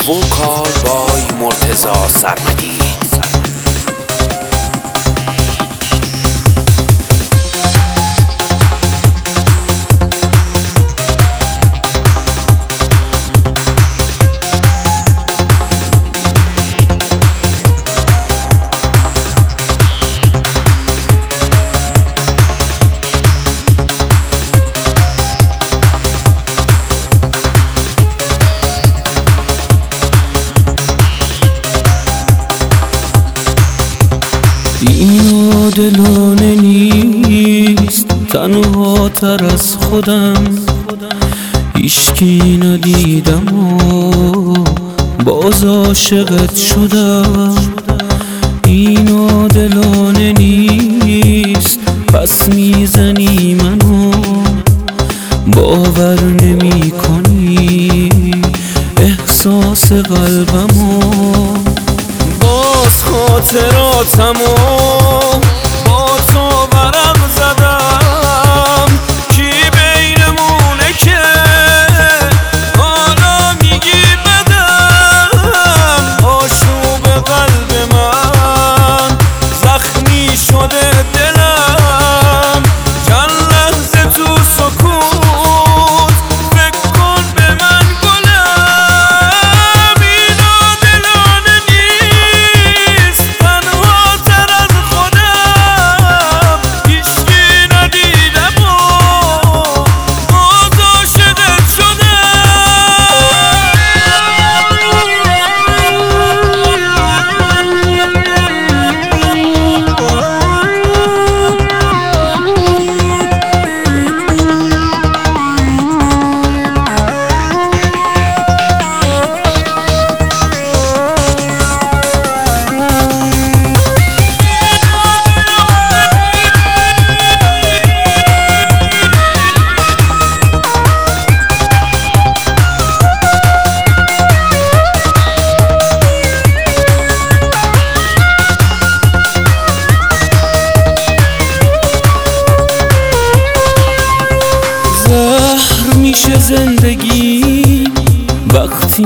vocal by مرتضی سرمدی. این دلانه نیست تنها تر از خودم، هیچکی ندیدم و باز عاشقت شدم. این دلانه نیست پس میزنی منو، باور نمی کنی احساس قلبمو. باز خاطراتمو با تو ورق زدم، کی بینمونه که حالا میگی بدم. آشوب قلب من زخمی شده دلم، چند لحظه تو سکوت فکر کن به من گلم. اینا دلانه نیست تنها تر از خودم، هیچکی ندیدم و باز عاشقت زهر میشه زندگی وقتی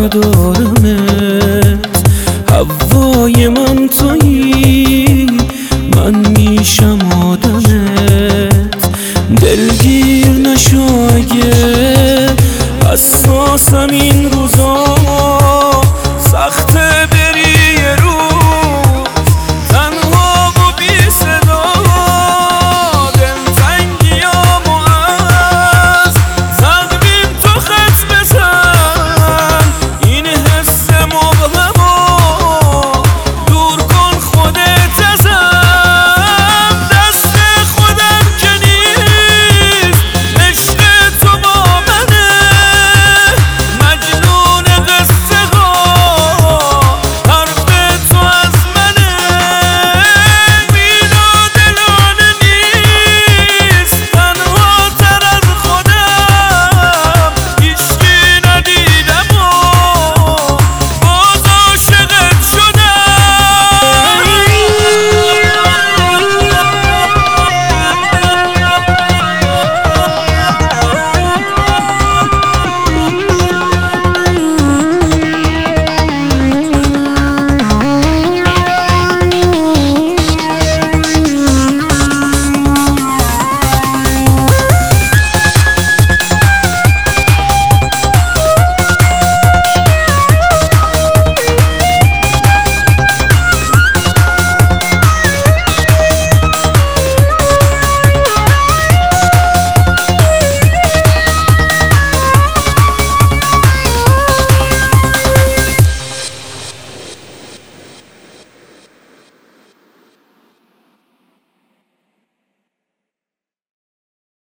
ندارمت، هوای من تویی من میشم آدمت. دلگیر نشو اگه حساسم این روزا،